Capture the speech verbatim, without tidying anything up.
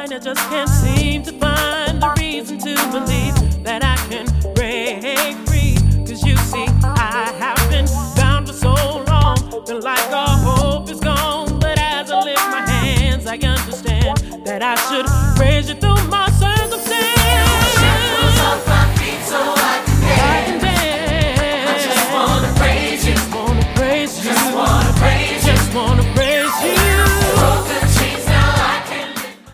mind, I just can't seem to find the reason to believe that I can break free. Cause you see, I have been bound for so long, feel like all hope is gone. But as I lift my hands, I understand that I should praise you through